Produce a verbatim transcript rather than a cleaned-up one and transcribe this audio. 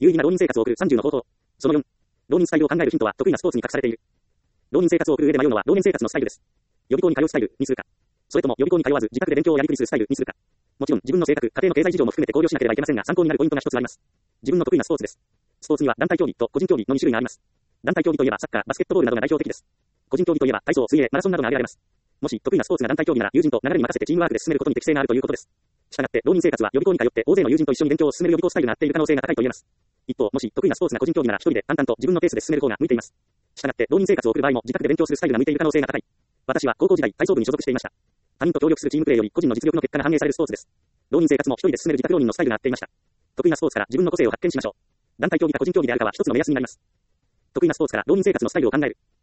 有意義な浪人生活を送るさんじゅうの方法。そのよん。浪人スタイルを考えるヒントは得意なスポーツに隠されている。浪人生活を送る上で迷うのは浪年生活のスタイルです。予備校に通うスタイルにするか。それとも予備校に通わず自宅で勉強をやりくりするスタイルにするか。もちろん自分の性格、家庭の経済事情も含めて考慮しなければいけませんが、参考になるポイントが一つあります。自分の得意なスポーツです。スポーツには団体競技と個人競技のに種類があります。団体競技といえばサッカー、バスケットボールなどが代表的です。個人競技といえば体操、水泳、マラソンなどが挙げられます。もし得意なスポーツが団体競技なら友人と流れに任せてチームワークで進めることに適性があるということです。したがって浪人生活は予備校に通って大勢の友人と一緒に勉強を進める予備校スタイルが合っている可能性が高いと言えます。一方、もし得意なスポーツが個人競技なら一人で淡々と自分のペースで進める方が向いています。したがって浪人生活を送る場合も自宅で勉強するスタイルが向いている可能性が高い。私は高校時代体操部に所属していました。他人と協力するチームプレーより個人の実力の結果が反映されるスポーツです。浪人生活も一人で進める自宅浪人のスタイルが合っていました。得意なスポーツから自分の個性を発見しましょう。団体競技か個人競技であるかは一つの目安になります。得意なスポーツから浪人生活のスタイルを考える。